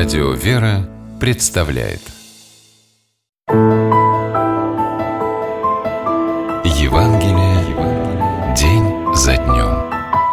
Радио «Вера» представляет Евангелие день за днем.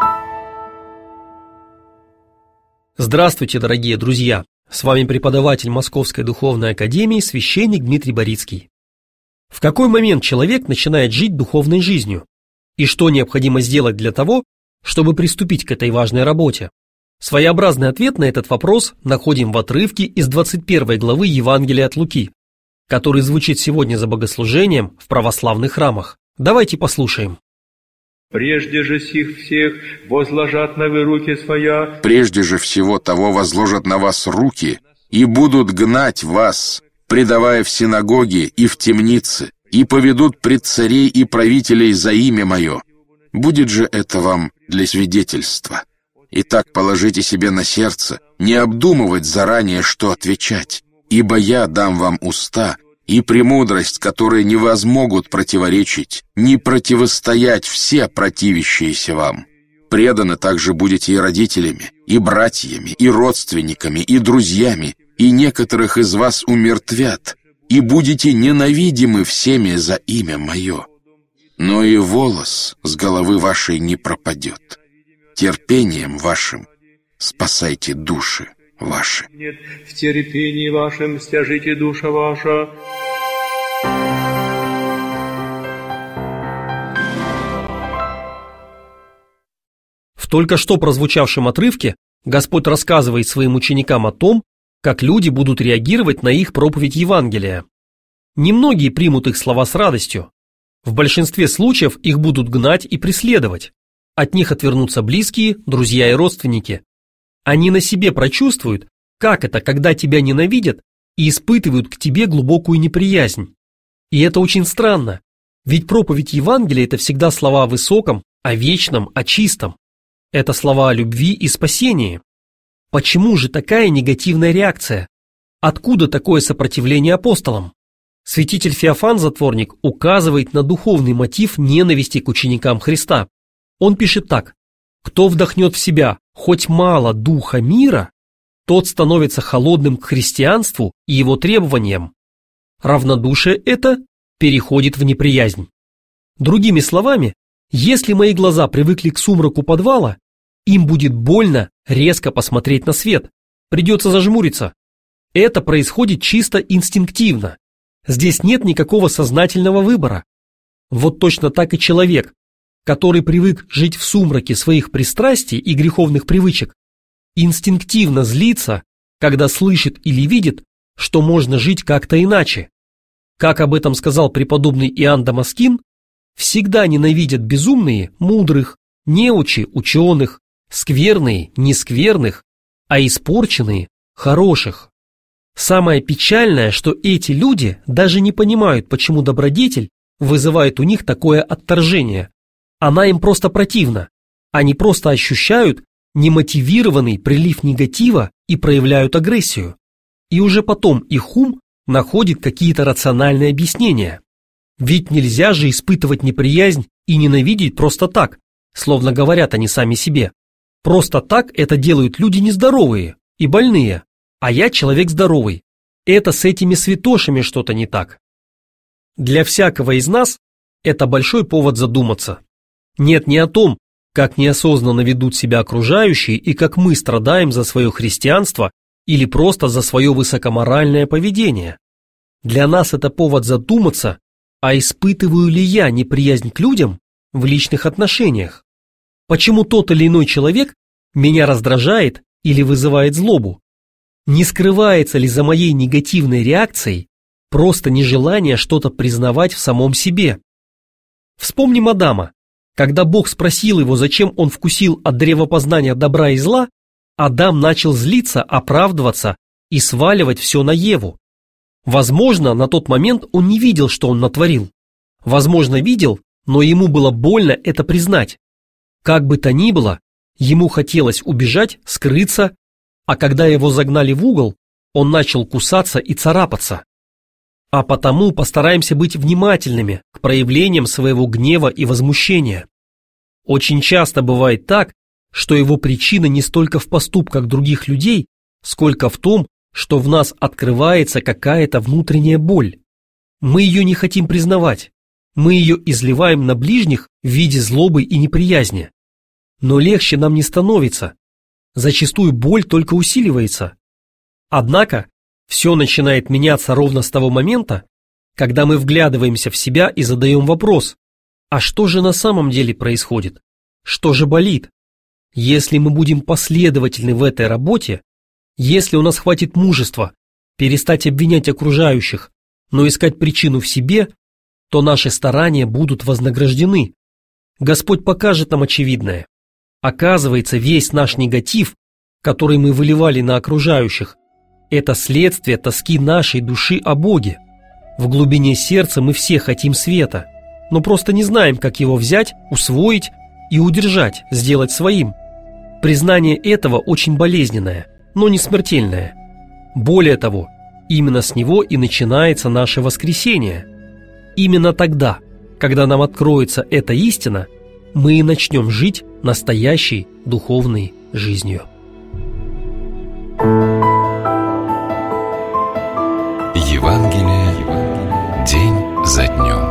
Здравствуйте, дорогие друзья! С вами преподаватель Московской Духовной Академии, священник Дмитрий Борицкий. В какой момент человек начинает жить духовной жизнью? И что необходимо сделать для того, чтобы приступить к этой важной работе? Своеобразный ответ на этот вопрос находим в отрывке из 21 главы Евангелия от Луки, который звучит сегодня за богослужением в православных храмах. Давайте послушаем. «Прежде же сих всех возложат на вы руки своя». «Прежде же всего того возложат на вас руки, и будут гнать вас, предавая в синагоги и в темницы, и поведут пред царей и правителей за имя мое. Будет же это вам для свидетельства. Итак, положите себе на сердце, не обдумывать заранее, что отвечать, ибо я дам вам уста и премудрость, которые не возмогут противоречить, не противостоять все противящиеся вам. Преданы также будете и родителями, и братьями, и родственниками, и друзьями, и некоторых из вас умертвят, и будете ненавидимы всеми за имя мое. Но и волос с головы вашей не пропадет. Терпением вашим спасайте души ваши». Нет, в терпении вашем стяжите душа ваша. В только что прозвучавшем отрывке Господь рассказывает своим ученикам о том, как люди будут реагировать на их проповедь Евангелия. Немногие примут их слова с радостью. В большинстве случаев их будут гнать и преследовать. От них отвернутся близкие, друзья и родственники. Они на себе прочувствуют, как это, когда тебя ненавидят и испытывают к тебе глубокую неприязнь. И это очень странно, ведь проповедь Евангелия – это всегда слова о высоком, о вечном, о чистом. Это слова о любви и спасении. Почему же такая негативная реакция? Откуда такое сопротивление апостолам? Святитель Феофан Затворник указывает на духовный мотив ненависти к ученикам Христа. Он пишет так: «Кто вдохнет в себя хоть мало духа мира, тот становится холодным к христианству и его требованиям. Равнодушие это переходит в неприязнь». Другими словами, если мои глаза привыкли к сумраку подвала, им будет больно резко посмотреть на свет, придется зажмуриться. Это происходит чисто инстинктивно. Здесь нет никакого сознательного выбора. Вот точно так и человек, который привык жить в сумраке своих пристрастий и греховных привычек, инстинктивно злится, когда слышит или видит, что можно жить как-то иначе. Как об этом сказал преподобный Иоанн Дамаскин, всегда ненавидят безумные мудрых, неучи ученых, скверные нескверных, а испорченные хороших. Самое печальное, что эти люди даже не понимают, почему добродетель вызывает у них такое отторжение. Она им просто противна. Они просто ощущают немотивированный прилив негатива и проявляют агрессию. И уже потом их ум находит какие-то рациональные объяснения. Ведь нельзя же испытывать неприязнь и ненавидеть просто так, словно говорят они сами себе. Просто так это делают люди нездоровые и больные, а я человек здоровый. Это с этими святошами что-то не так. Для всякого из нас это большой повод задуматься. Нет, не о том, как неосознанно ведут себя окружающие и как мы страдаем за свое христианство или просто за свое высокоморальное поведение. Для нас это повод задуматься, а испытываю ли я неприязнь к людям в личных отношениях? Почему тот или иной человек меня раздражает или вызывает злобу? Не скрывается ли за моей негативной реакцией просто нежелание что-то признавать в самом себе? Вспомним Адама. Когда Бог спросил его, зачем он вкусил от древа познания добра и зла, Адам начал злиться, оправдываться и сваливать все на Еву. Возможно, на тот момент он не видел, что он натворил. Возможно, видел, но ему было больно это признать. Как бы то ни было, ему хотелось убежать, скрыться, а когда его загнали в угол, он начал кусаться и царапаться. А потому постараемся быть внимательными к проявлениям своего гнева и возмущения. Очень часто бывает так, что его причина не столько в поступках других людей, сколько в том, что в нас открывается какая-то внутренняя боль. Мы ее не хотим признавать. Мы ее изливаем на ближних в виде злобы и неприязни. Но легче нам не становится. Зачастую боль только усиливается. Однако все начинает меняться ровно с того момента, когда мы вглядываемся в себя и задаем вопрос: а что же на самом деле происходит? Что же болит? Если мы будем последовательны в этой работе, если у нас хватит мужества перестать обвинять окружающих, но искать причину в себе, то наши старания будут вознаграждены. Господь покажет нам очевидное. Оказывается, весь наш негатив, который мы выливали на окружающих, это следствие тоски нашей души о Боге. В глубине сердца мы все хотим света, но просто не знаем, как его взять, усвоить и удержать, сделать своим. Признание этого очень болезненное, но не смертельное. Более того, именно с него и начинается наше воскресение. Именно тогда, когда нам откроется эта истина, мы и начнем жить настоящей духовной жизнью. Евангелие день за днем.